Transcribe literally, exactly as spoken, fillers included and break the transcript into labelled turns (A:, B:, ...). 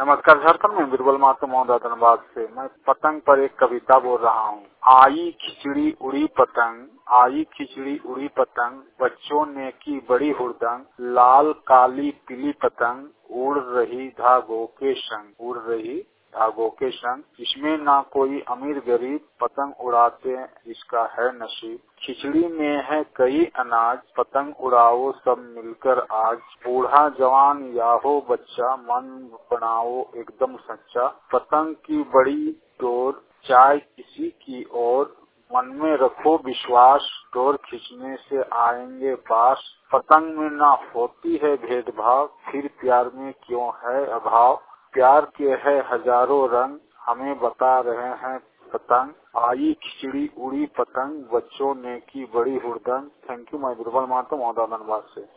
A: नमस्कार। झारखंड में बीरबल मातो महोदय धनबाद से मैं पतंग पर एक कविता बोल रहा हूँ। आई खिचड़ी उड़ी पतंग, आई खिचड़ी उड़ी पतंग, बच्चों ने की बड़ी हुड़दंग, लाल काली पीली पतंग उड़ रही धागों के संग, उड़ रही धागों के संग। इसमें ना कोई अमीर गरीब, पतंग उड़ाते इसका है नसीब। खिचड़ी में है कई अनाज, पतंग उड़ाओ सब मिलकर आज। बूढ़ा जवान या हो बच्चा, मन बनाओ एकदम सच्चा। पतंग की बड़ी डोर, चाय किसी की और, मन में रखो विश्वास, डोर खींचने से आएंगे पास। पतंग में ना होती है भेदभाव, फिर प्यार में क्यों है अभाव। प्यार के है हजारों रंग, हमें बता रहे हैं पतंग। आई खिचड़ी उड़ी पतंग, बच्चों ने की बड़ी हुड़दंग। Thank you. मैं बीरबल मातो महोदय धनबाद से।